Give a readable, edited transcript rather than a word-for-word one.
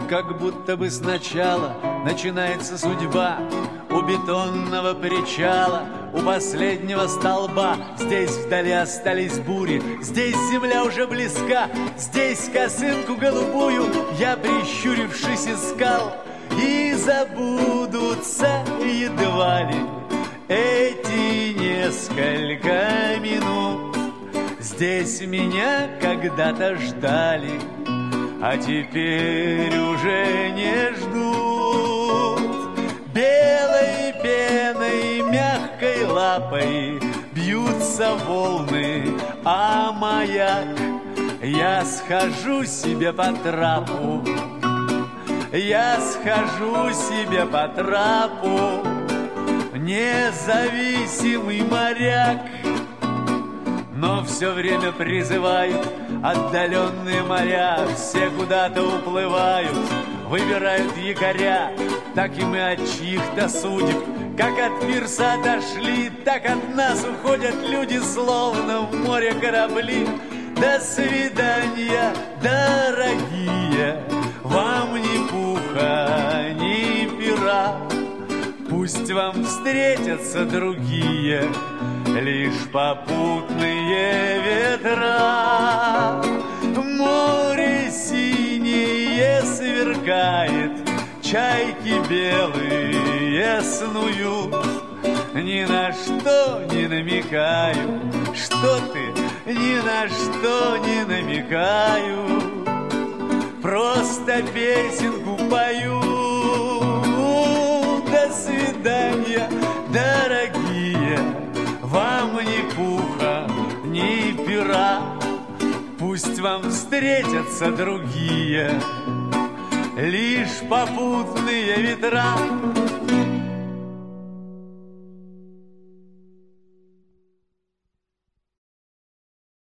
как будто бы сначала начинается судьба. У бетонного причала, у последнего столба. Здесь вдали остались бури, здесь земля уже близка. Здесь косынку голубую я, прищурившись, искал. И забудутся едва ли эти несколько минут. Здесь меня когда-то ждали, а теперь уже не ждут. Белой пеной, мягкой лапой бьются волны, а маяк я схожу себе по трапу. Я схожу себе по трапу, независимый моряк. Но все время призывают отдаленные моря. Все куда-то уплывают, выбирают якоря. Так и мы от чьих-то судеб, как от пирса отошли, так от нас уходят люди, словно в море корабли. До свидания, дорогие, вам ни пуха, ни пера. Пусть вам встретятся другие, лишь попутные ветра. Море синее сверкает, чайки белые снуют. Ни на что не намекаю, что ты, ни на что не намекаю. Просто песенку пою. До свидания, дорогие, вам ни пуха, ни пера. Пусть вам встретятся другие, лишь попутные ветра.